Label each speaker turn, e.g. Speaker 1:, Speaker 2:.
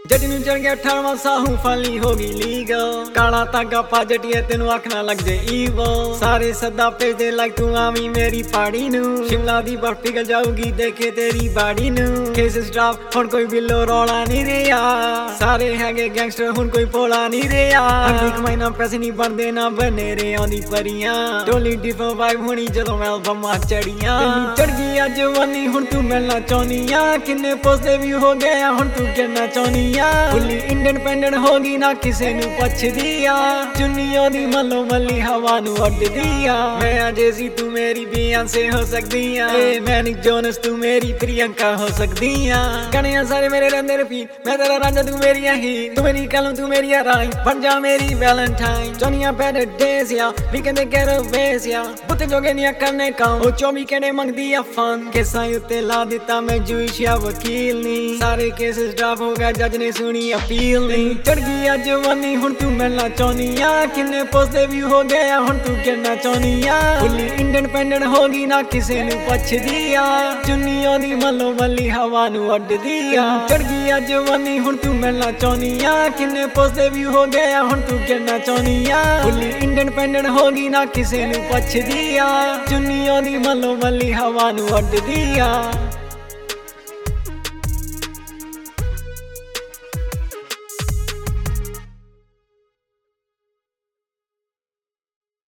Speaker 1: जट नूं चढ़ गया 18वां साहू फाली हो गई लीगल काला धागा पा जटिया तेनू अख ना लग जे ईवल सारे सदा भेजदे लाइक तू आवी मेरी पाड़ी नू शिमला दी बर्फ पिघल जाऊगी देखे तेरी बाड़ी नू केसेस ड्रॉप हुण कोई बिल्लो रौला नहीं रिया सारे हैगे गैंगस्टर हुण कोई भोला नहीं रिया अगली कमाई ना पैसे नहीं बनदे ना बने रे आंदी परियां टोली डिफरेंट वाइब होनी जदों एल्बमां चढ़ियां चढ़ गई अज जवानी हुण तू मिलना चाहनियां किन्ने पोस्टे भी हो गया हुण तू गिरना चाहनियां फुली इंडिपेंडेंट होगी ना किसे नू पुछदी आ चुन्नी ओदी मल्लो मल्ली हवा नू उड्डदी आ मैं जेसी तू मेरी बियांसे हो सकदी आ मैं निक जोनस तू मेरी प्रियंका हो सकदी आ कन्या सारे मेरे रंदे रिपीट मैं तेरा रांझा तू मेरी ही तू मेरी कलम तू मेरी राई बन जा मेरी वैलेंटाइन जोनिया better days या weekend get aways या बुते जोगे नहीं करने काम ओ चोमी कहने मंगदी आ फन केसां उत्ते ला दिता मैं जुइश या वकील नी सारे केसेस ड्रॉप हो गए जज ने सुनी अपील नहीं चढ़ गई अज जवानी हुण तू मिलना चाहनियां किन्ने पोस्टे भी हो गया हुण तू गिरना चाहनियां फुली इंडिपेंडेंट होगी ना किसे नू पुछदी आ चुन्नी ओदी मल्लो मल्ली हवा नू उड्डदी आ चढ़ गई अज जवानी हुण तू मिलना चाहनियां किन्ने पोस्टे भी हो गया हुण तू गिरना चाहनियां फुली इंडिपेंडेंट होगी ना किसे नू पुछदी आ चुन्नी ओदी मल्लो मल्ली हवा नू उड्डदी आ